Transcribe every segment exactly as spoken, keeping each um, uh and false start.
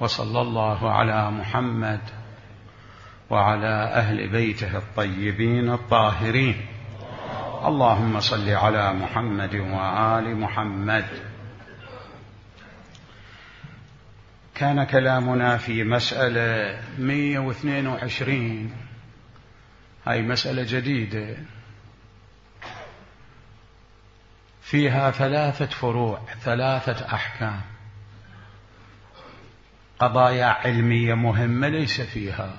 وصلى الله على محمد وعلى أهل بيته الطيبين الطاهرين. اللهم صل على محمد وآل محمد. كان كلامنا في مسألة مئة واثنين وعشرين، هاي مسألة جديدة فيها ثلاثة فروع، ثلاثة أحكام، قضايا علمية مهمة ليس فيها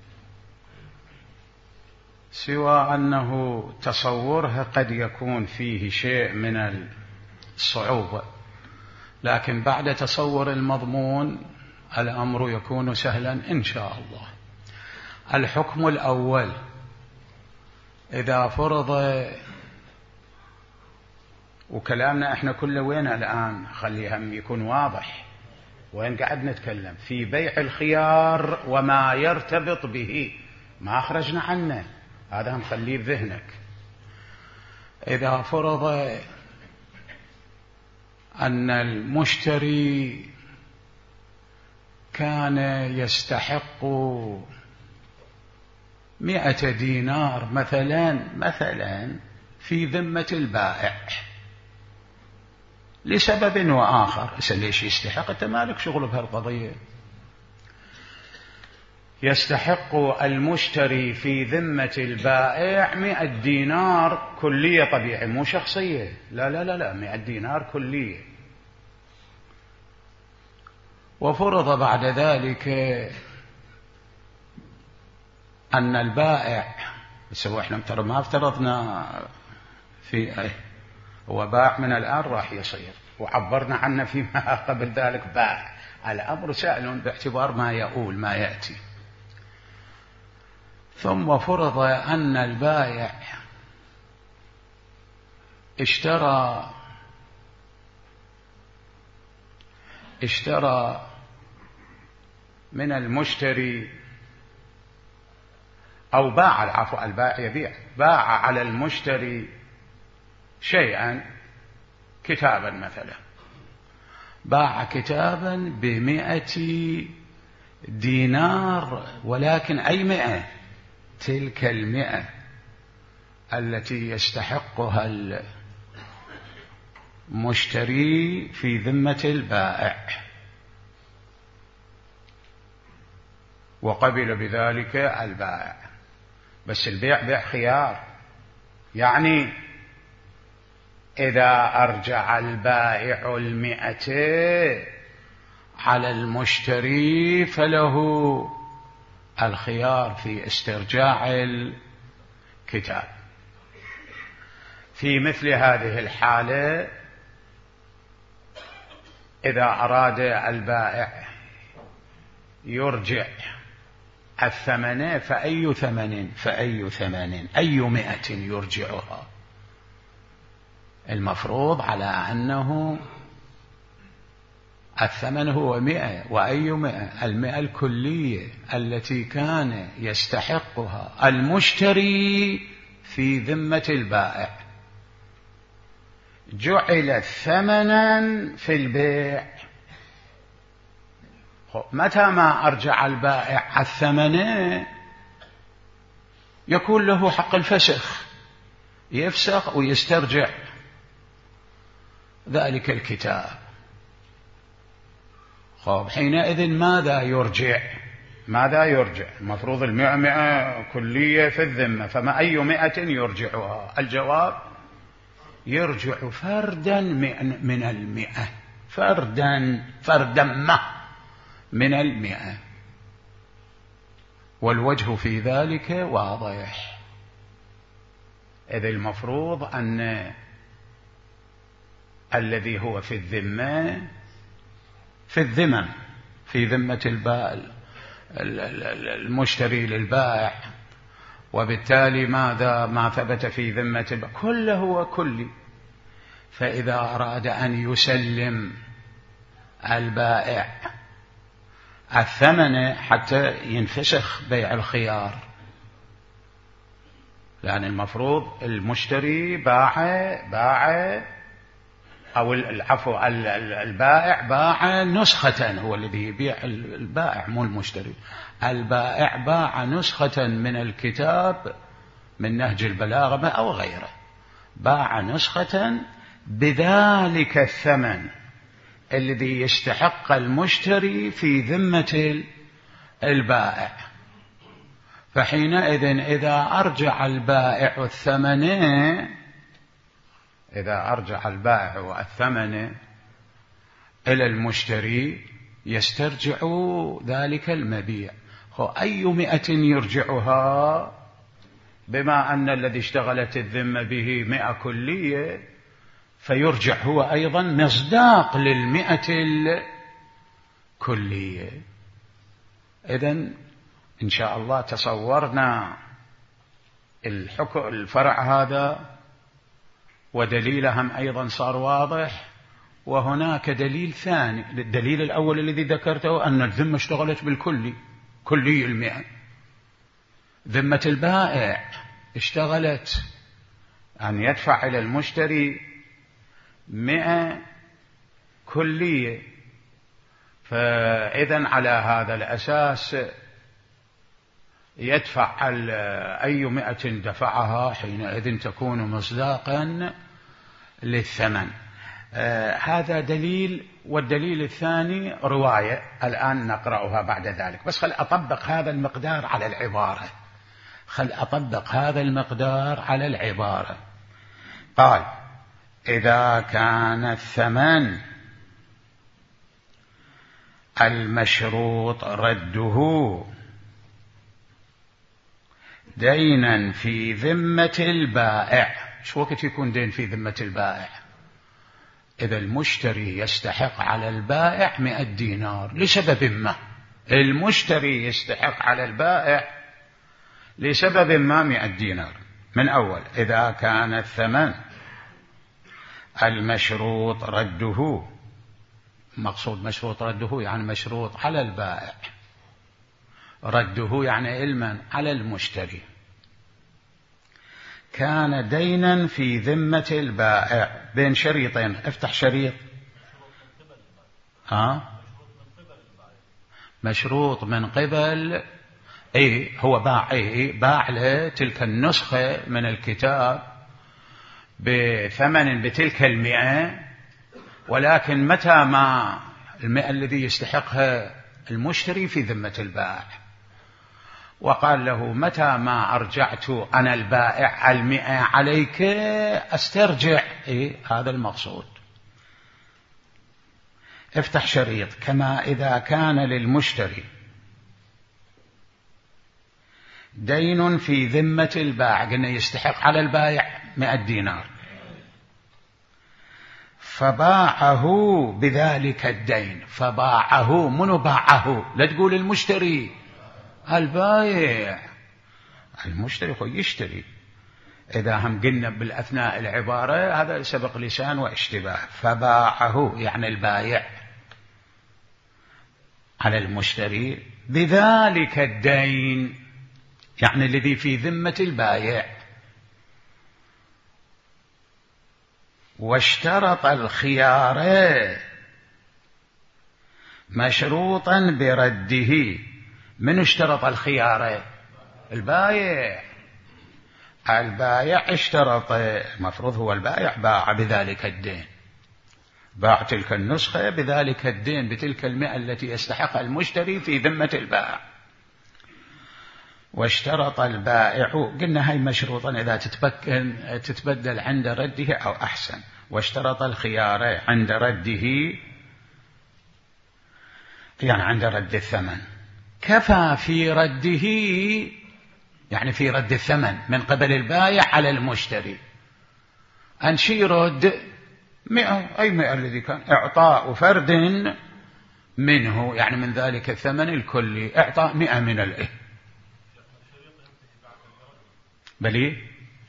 سوى أنه تصورها قد يكون فيه شيء من الصعوبة، لكن بعد تصور المضمون الأمر يكون سهلا إن شاء الله. الحكم الأول: إذا فرض، وكلامنا إحنا كله وين الآن؟ خليها يكون واضح وين قاعد نتكلم، في بيع الخيار وما يرتبط به، ما أخرجنا عنه، هذا نخليه بذهنك. إذا فرض أن المشتري كان يستحق مئة دينار مثلا مثلا في ذمة البائع لسبب وآخر، ليش يستحق؟ أنت مالك شغل بهالقضية. يستحق المشتري في ذمة البائع مئة دينار كلية، طبيعي مو شخصية، لا لا لا لا، مئة دينار كلية. وفرض بعد ذلك أن البائع، بس هو احنا ما افترضنا في ايه، هو باع من الآن راح يصير، وعبرنا عنه فيما قبل ذلك باع، الأمر سائل باعتبار ما يقول ما يأتي. ثم فرض أن البائع اشترى اشترى من المشتري، أو باع، العفو، البائع يبيع، باع على المشتري شيئا، كتابا مثلا، باع كتابا بمئة دينار، ولكن أي مئة؟ تلك المئة التي يستحقها المشتري في ذمة البائع، وقبل بذلك البائع. بس البيع بيع خيار، يعني إذا أرجع البائع المئة على المشتري فله الخيار في استرجاع الكتاب. في مثل هذه الحالة إذا أراد البائع يرجع الثمن، فأي ثمن فأي ثمن أي مئة يرجعها؟ المفروض على أنه الثمن هو مئة، وأي مئة؟ المئة الكلية التي كان يستحقها المشتري في ذمة البائع، جعل ثمنا في البيع. متى ما أرجع البائع الثمن يكون له حق الفسخ، يفسخ ويسترجع ذلك الكتاب. خب حينئذ ماذا يرجع؟ ماذا يرجع؟ المفروض المئة مئة كلية في الذمة، فما أي مئة يرجعها؟ الجواب: يرجع فردا من المئة، فردا فردا ما من المئة. والوجه في ذلك واضح، إذ المفروض أن الذي هو في الذمة في الذمم في ذمة البائع المشتري للبائع، وبالتالي ماذا ما ثبت في ذمة البائع كله هو كلي. فإذا أراد أن يسلم البائع الثمن حتى ينفسخ بيع الخيار، لأن المفروض المشتري باع باع أو العفو البائع باع نسخة، هو الذي يبيع البائع مو المشتري. البائع باع نسخة من الكتاب من نهج البلاغة أو غيره، باع نسخة بذلك الثمن الذي يستحق المشتري في ذمة البائع. فحينئذ إذا أرجع البائع الثمن إذا أرجع البائع الثمن إلى المشتري يسترجع ذلك المبيع. أي مئة يرجعها؟ بما أن الذي اشتغلت الذمة به مئة كلية، فيرجع هو أيضا مصداق للمئة الكلية. إذن إن شاء الله تصورنا الحكم الفرع هذا، ودليلهم أيضا صار واضح. وهناك دليل ثاني، الدليل الأول الذي ذكرته أن الذمة اشتغلت بالكلي، كلي المئة. ذمة البائع اشتغلت أن يدفع إلى المشتري مئة كلية، فإذن على هذا الأساس يدفع أي مئة دفعها حينئذ تكون مصداقا للثمن. آه هذا دليل. والدليل الثاني رواية الآن نقرأها بعد ذلك، بس خل أطبق هذا المقدار على العبارة خل أطبق هذا المقدار على العبارة. قال: إذا كان الثمن المشروط رده دينا في ذمة البائع. شو وقت يكون دين في ذمة البائع؟ إذا المشتري يستحق على البائع مئة دينار لسبب ما، المشتري يستحق على البائع لسبب ما مئة دينار من أول. إذا كان الثمن المشروط رده، مقصود مشروط رده يعني مشروط على البائع، رده يعني علما على المشتري، كان دينا في ذمة البائع بين شريطين. افتح شريط. ها مشروط من قبل ايه هو باع ايه باع له تلك النسخة من الكتاب بثمن بتلك المئة، ولكن متى ما المئة الذي يستحقها المشتري في ذمة البائع، وقال له متى ما أرجعت أنا البائع المئة عليك أسترجع. إيه هذا المقصود. افتح شريط. كما إذا كان للمشتري دين في ذمة البائع، قلنا يستحق على البائع مئة دينار، فباعه بذلك الدين. فباعه، منو باعه؟ لا تقول المشتري، البائع. المشتري هو يشتري. إذا هم قلنا بالأثناء العبارة هذا سبق لسان واشتباه. فباعه يعني البائع على المشتري بذلك الدين، يعني الذي في ذمة البائع. واشترط الخيار مشروطا برده. من اشترط الخيار؟ البائع. البائع اشترط، المفروض هو البائع باع بذلك الدين، باع تلك النسخة بذلك الدين بتلك المئة التي يستحق المشتري في ذمة البائع. واشترط البائع، قلنا هاي مشروطا إذا تتبدل عند رده أو أحسن. واشترط الخيار عند رده يعني عند رد الثمن. كفى في رده يعني في رد الثمن من قبل البائع على المشتري أن شي يرد مئة، أي مئة الذي كان إعطاء فرد منه، يعني من ذلك الثمن الكلي إعطاء مئة من الإيه بلي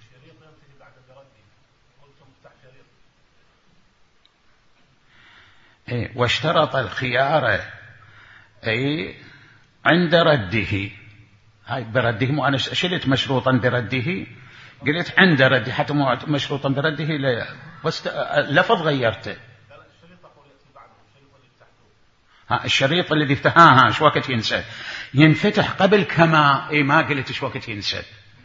إيه. واشترط الخيار أي عند رده. هاي برده، مو أنا شلت مشروطا برده، قلت عند رده، حتى مو مشروطا برده بس اللفظ غيرته. ها الشريط الذي يفتح ها ها شو وقت ينسد؟ ينفتح قبل كما. اي ما قلت شو وقت ينسد.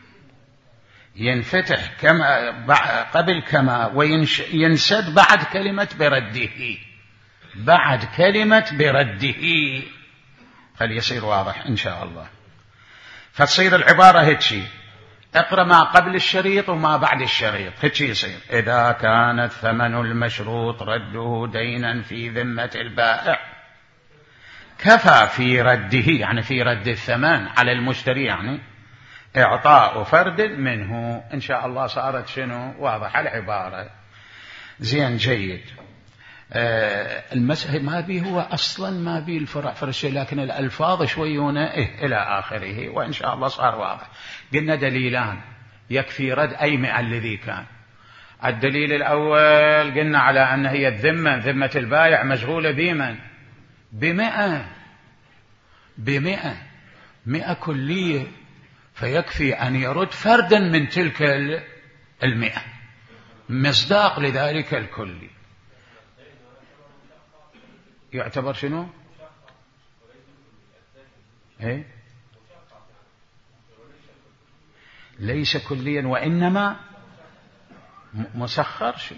ينفتح كما قبل كما وينسد بعد كلمة برده. بعد كلمة برده. خلي يصير واضح إن شاء الله. فتصير العبارة هيك: اقرأ ما قبل الشريط وما بعد الشريط. هيك يصير: إذا كان الثمن المشروط رده دينا في ذمة البائع كفى في رده، يعني في رد الثمن على المشتري، يعني إعطاء فرد منه. إن شاء الله صارت شنو واضح العبارة. زين جيد. آه المسألة ما بي هو أصلا ما بي الفرع فرشي، لكن الألفاظ شويونة إيه إلى آخره، وإن شاء الله صار واضح. قلنا دليلان يكفي رد أي مئة الذي كان. الدليل الأول قلنا على أن هي الذمة، ذمة البائع مشغولة بمن؟ بمئة. بمئة مئة كلية، فيكفي أن يرد فردا من تلك المئة مصداق لذلك الكلي. يعتبر شنو؟ إيه؟ ليس كليا وإنما مسخر. شو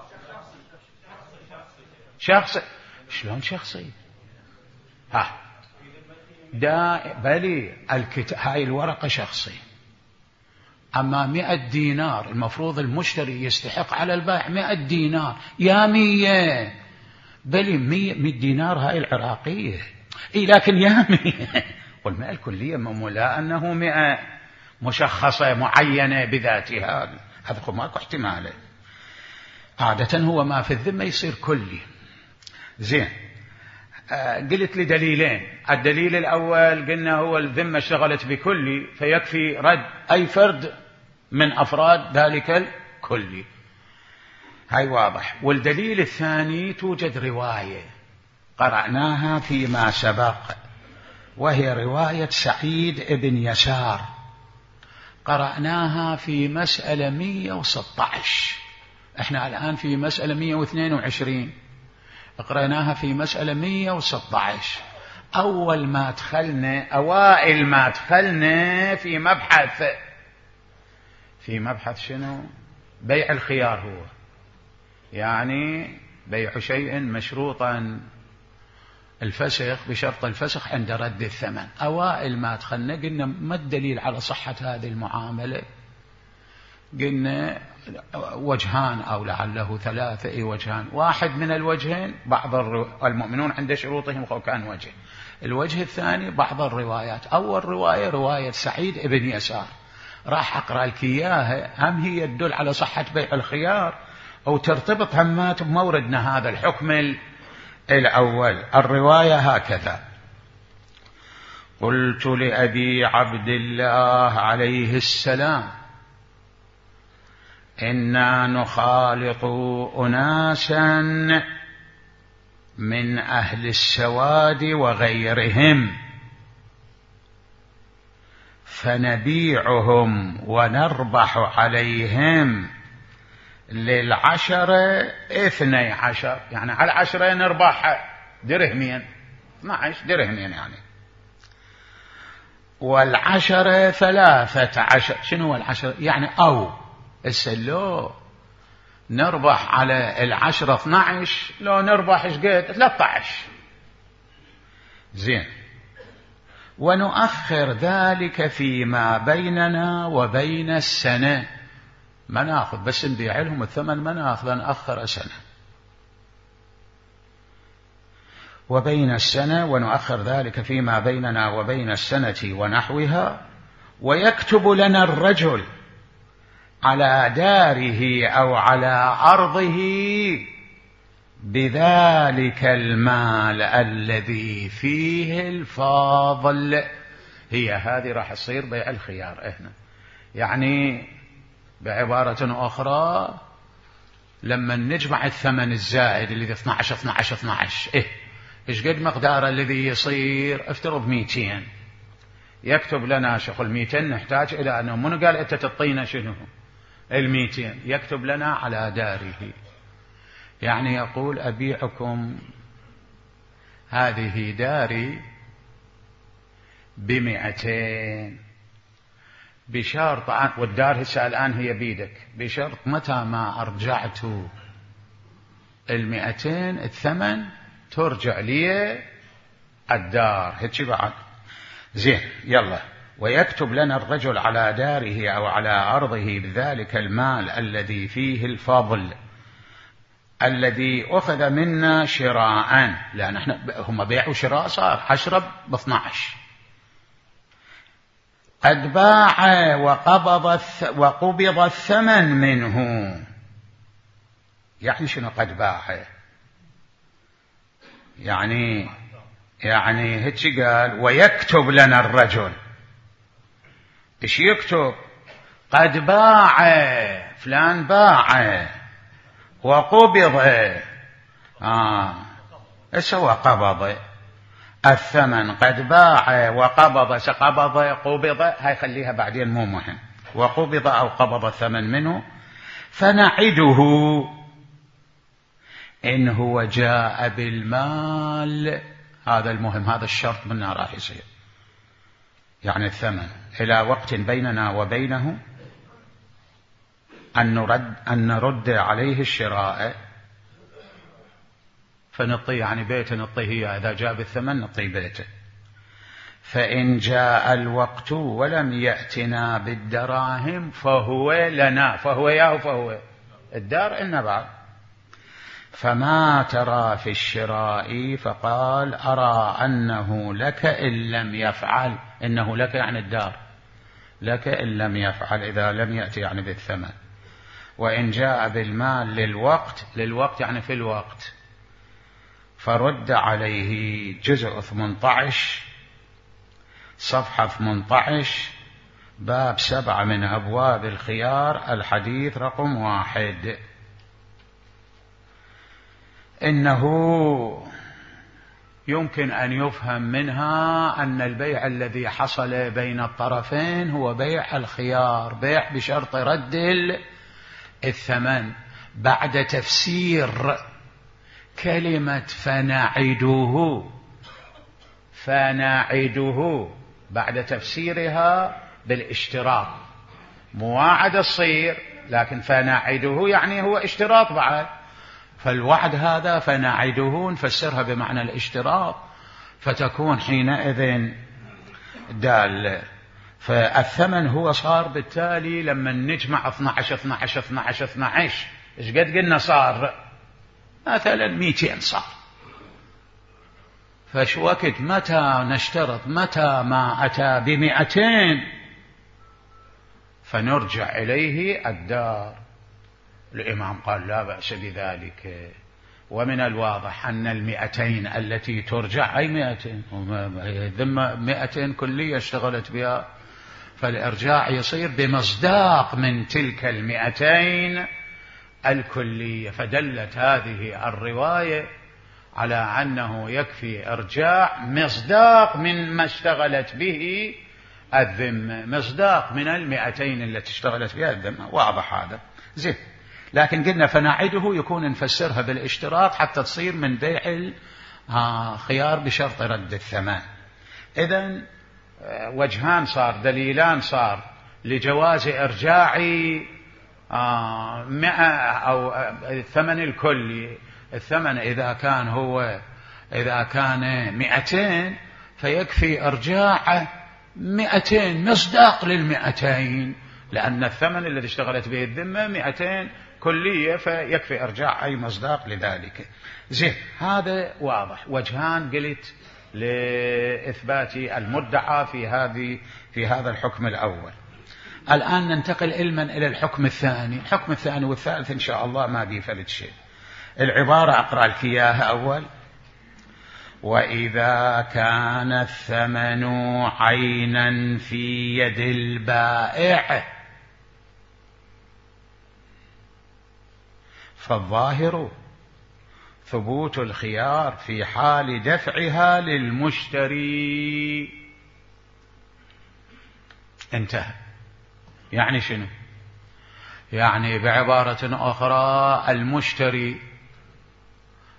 شخصي؟ شلون شخصي؟ ها دا بلي الكتاب هاي الورقة شخصي. أما مئة دينار المفروض المشتري يستحق على البائع مئة دينار، يا مية بلي مية, مية دينار هاي العراقية. إيه لكن يا مية والمئة الكلية ممولا أنه مئة مشخصة معينة بذاتها، هذا ماكو احتماله. عادة هو ما في الذمة يصير كلي. زين. آه قلت لي دليلين. الدليل الأول قلنا هو الذمة اشتغلت بكلي، فيكفي رد أي فرد من أفراد ذلك الكلي. هاي واضح. والدليل الثاني توجد رواية قرأناها فيما سبق، وهي رواية سعيد ابن يسار، قرأناها في مسألة مئة وستة عشر. احنا الآن في مسألة مئة واثنين وعشرين، قرأناها في مسألة مئة وستة عشر. أول ما دخلنا أوائل ما دخلنا في مبحث في مبحث شنو؟ بيع الخيار. هو يعني بيع شيء مشروطا الفسخ بشرط الفسخ عند رد الثمن. أوائل ما دخلنا قلنا ما الدليل على صحة هذه المعاملة؟ قلنا وجهان أو لعله ثلاثة. أي وجهان. واحد من الوجهين بعض المؤمنون عند شروطهم كان وجه. الوجه الثاني بعض الروايات. أول رواية رواية سعيد ابن يسار، راح أقرأ لك إياها، هم هي تدل على صحة بيع الخيار أو ترتبط همات بموردنا هذا الحكم الأول. الرواية هكذا: قلت لأبي عبد الله عليه السلام إنا نخالط أناسا من أهل السواد وغيرهم فنبيعهم ونربح عليهم للعشرة اثني عشر، يعني على العشرة نربح درهمين، اثني عشر درهمين يعني، والعشرة ثلاثة عشر. شنو هو العشرة؟ يعني أو السلو نربح على العشرة اثني عشر، لو نربح ايش قد؟ ثلاثة عشر. زين. ونؤخر ذلك فيما بيننا وبين السنة، ما ناخذ بس نبيع لهم الثمن، ما ناخذ نأخر سنة وبين السنة. ونؤخر ذلك فيما بيننا وبين السنة ونحوها. ويكتب لنا الرجل على داره أو على أرضه بذلك المال الذي فيه الفاضل. هي هذه راح تصير بيع الخيار هنا. يعني بعبارة أخرى لما نجمع الثمن الزائد اللي اثني عشر اثني عشر اثني عشر، إيه إيش قد مقدار الذي يصير؟ افترض مئتين. يكتب لنا شيخ المئتين نحتاج إلى أنه من قال أنت تعطينا شنو المئتين، يكتب لنا على داره يعني يقول أبيعكم هذه داري بمئتين بشرط، والدار هسه الآن هي بيدك، بشرط متى ما أرجعت المئتين الثمن ترجع لي الدار. هيك بعد زين. يلا. ويكتب لنا الرجل على داره أو على أرضه بذلك المال الذي فيه الفضل الذي أخذ منا شراء، لأن احنا هم بيع وشراء صار حشرب باثناعش، قد باع وقبض وقبض الثمن منه. يعني شنو قد باع؟ يعني يعني هيك قال ويكتب لنا الرجل. ايش يكتب؟ قد باع فلان، باع وقبض، اه ايش هو قبض الثمن؟ قد باع وقبض، قبض قبض هاي خليها بعدين مو مهم، وقبض او قبض الثمن منه. فنعده إن هو جاء بالمال، هذا المهم، هذا الشرط منا راح يصير، يعني الثمن إلى وقت بيننا وبينه أن نرد, أن نرد عليه الشراء، فنطي يعني بيته نطيه، إذا جاء بالثمن نطي بيته. فإن جاء الوقت ولم يأتنا بالدراهم فهو لنا، فهو ياه فهو الدار إلنا بعد. فما ترى في الشراء؟ فقال أرى أنه لك إن لم يفعل. إنه لك يعني الدار لك إن لم يفعل، إذا لم يأتي يعني بالثمن. وإن جاء بالمال للوقت، للوقت يعني في الوقت، فرد عليه. جزء ثمانية عشر صفحة ثمانية عشر باب سبعة من أبواب الخيار، الحديث رقم واحد. إنه يمكن أن يفهم منها أن البيع الذي حصل بين الطرفين هو بيع الخيار، بيع بشرط رد الثمن. بعد تفسير كلمة فنعده، فنعده بعد تفسيرها بالاشتراط، مواعدة تصير، لكن فنعده يعني هو اشتراط بعد. فالوعد هذا فنعده نفسرها بمعنى الاشتراط، فتكون حينئذ دال. فالثمن هو صار بالتالي لما نجمع اثنعش اثنعش اثنعش اثنعش، ايش قد قلنا صار؟ مثلا مئتين صار. فش وقت متى نشترط؟ متى ما أتى بمئتين فنرجع إليه الدار. الإمام قال لا بأس بذلك. ومن الواضح أن المئتين التي ترجع أي مئتين، ذم مئتين كلية اشتغلت بها، فالإرجاع يصير بمصداق من تلك المئتين الكلية. فدلت هذه الرواية على أنه يكفي إرجاع مصداق من ما اشتغلت به الذمة، مصداق من المئتين التي اشتغلت بها الذمة. واضح هذا زين. لكن قلنا فنعده يكون نفسرها بالاشتراط حتى تصير من بيع الخيار بشرط رد الثمن. إذن وجهان صار، دليلان صار لجواز إرجاع مئة أو الثمن الكلي. الثمن إذا كان هو إذا كان مئتين فيكفي إرجاع مئتين مصداق للمئتين، لأن الثمن الذي اشتغلت به الذمة مئتين كلية، فيكفي إرجاع أي مصداق لذلك. زين، هذا واضح. وجهان قلت لإثبات المدعى في هذه في هذا الحكم الأول. الآن ننتقل علما إلى الحكم الثاني. الحكم الثاني والثالث إن شاء الله ما بيفلت شيء. العبارة أقرأ لك إياها أول. وإذا كان الثمن عينا في يد البائع فالظاهر ثبوت الخيار في حال دفعها للمشتري. انتهى. يعني شنو؟ يعني بعبارة أخرى المشتري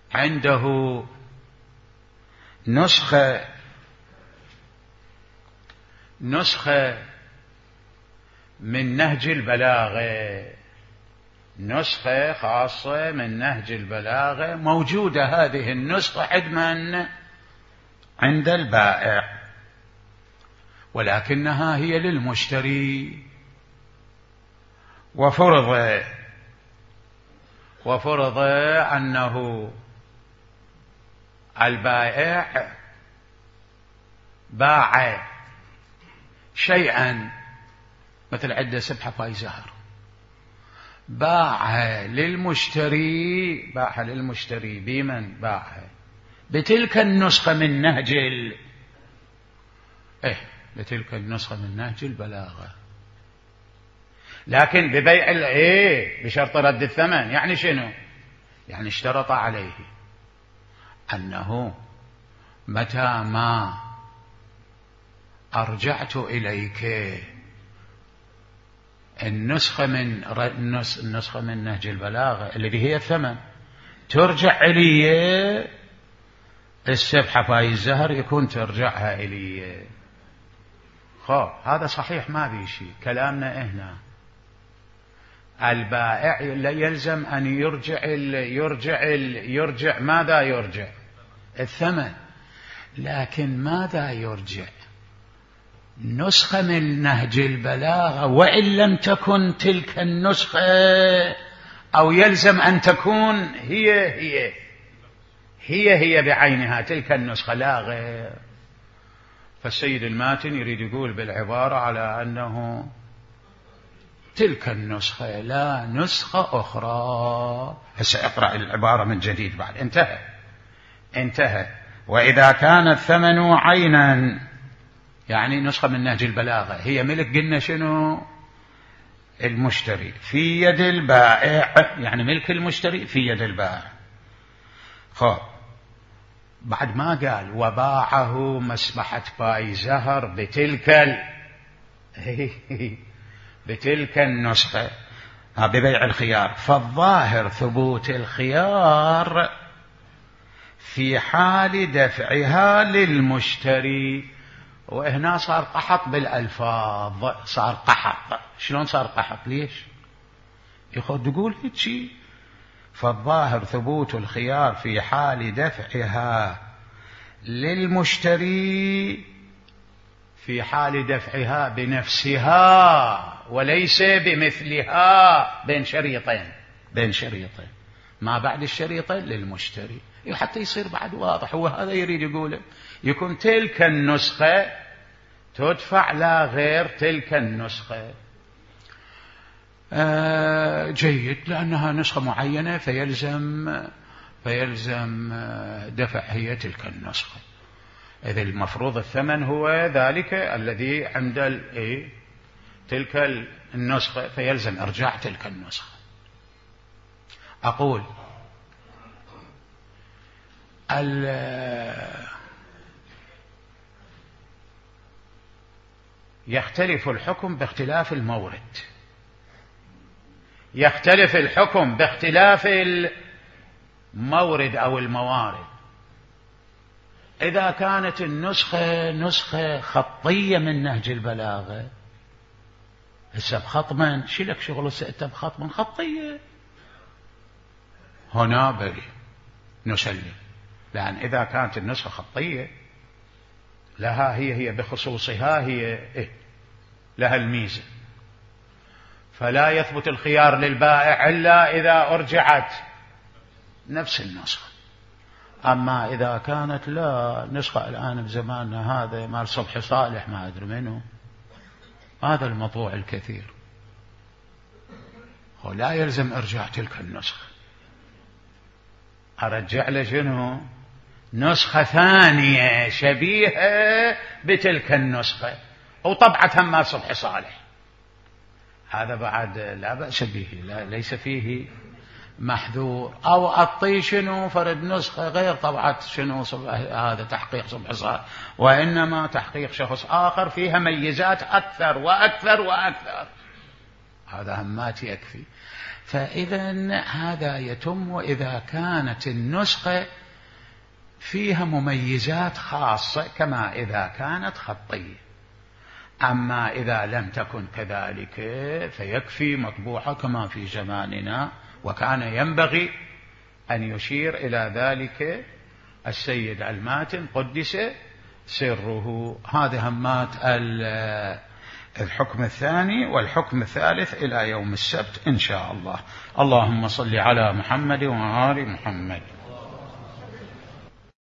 عنده نسخة نسخة من نهج البلاغة، نسخة خاصة من نهج البلاغة موجودة هذه النسخة عند من؟ عند البائع، ولكنها هي للمشتري. وفرض وفرض أنه البائع باع شيئا، مثل عدة سبحة فاي زهر، باع للمشتري باع للمشتري بمن باع بتلك النسخة من نهج ال... إيه بتلك النسخة من نهج البلاغة، لكن ببيع الايه بشرط رد الثمن. يعني شنو؟ يعني اشترط عليه أنه متى ما أرجعت إليك النسخة من النسخة من نهج البلاغة الذي هي الثمن، ترجع إلي السبحة فاي الزهر، يكون ترجعها إلي. خب هذا صحيح، ما بي شيء. كلامنا هنا البائع لا يلزم أن يرجع ال يرجع ال يرجع ماذا يرجع؟ الثمن. لكن ماذا يرجع؟ نسخة من نهج البلاغة، وإن لم تكن تلك النسخة، أو يلزم أن تكون هي هي هي هي بعينها تلك النسخة لا غير. فالسيد الماتن يريد يقول بالعبارة على أنه تلك النسخة لا نسخة أخرى. هسه اقرأ العبارة من جديد بعد. انتهى انتهى وإذا كان الثمن عينا، يعني نسخة من نهج البلاغة هي ملك، قلنا شنو؟ المشتري، في يد البائع، يعني ملك المشتري في يد البائع. خب بعد ما قال وباعه مسبحة باي زهر بتلك ال... بتلك النسخة ببيع الخيار، فالظاهر ثبوت الخيار في حال دفعها للمشتري. وهنا صار قحط بالألفاظ، صار قحط. شلون صار قحط؟ ليش يخد تقول هيك شيء؟ فالظاهر ثبوت الخيار في حال دفعها للمشتري، في حال دفعها بنفسها وليس بمثلها، بين شريطين بين شريطين ما بعد الشريطين للمشتري، حتى يصير بعد واضح. هو هذا يريد يقوله، يكون تلك النسخة تدفع لا غير تلك النسخة. آه جيد، لأنها نسخة معينة فيلزم فيلزم دفع هي تلك النسخة. إذا المفروض الثمن هو ذلك الذي عند إيه؟ تلك النسخة، فيلزم إرجاع تلك النسخة. أقول يختلف الحكم باختلاف المورد، يختلف الحكم باختلاف المورد أو الموارد. إذا كانت النسخة نسخة خطية من نهج البلاغة، هسه بخط من شلك شغل سأتى بخط من خطية، هنا بلي نسلم. لأن إذا كانت النسخة خطية لها هي هي بخصوصها هي إيه؟ لها الميزة، فلا يثبت الخيار للبائع إلا إذا أرجعت نفس النسخة. أما إذا كانت لا نسخة الآن بزماننا هذا مال صبحي صالح ما أدري منه، هذا المطوع الكثير، هو لا يلزم إرجاع تلك النسخة، أرجع له شنو؟ نسخة ثانية شبيهة بتلك النسخة وطبعتها مال صبحي صالح. هذا بعد لا بأس به، لا ليس فيه محذور. أو أعطي شنو فرد نسخة غير طبعة شنو هذا تحقيق صبحي صالح، وإنما تحقيق شخص آخر فيها ميزات أكثر وأكثر وأكثر، هذا همات يكفي. فإذا هذا يتم إذا كانت النسخة فيها مميزات خاصة كما إذا كانت خطية. أما إذا لم تكن كذلك فيكفي مطبوعة كما في زماننا، وكان ينبغي أن يشير إلى ذلك السيد الماتن قدس سره. هذه همات الحكم الثاني. والحكم الثالث إلى يوم السبت إن شاء الله. اللهم صل على محمد وآل محمد.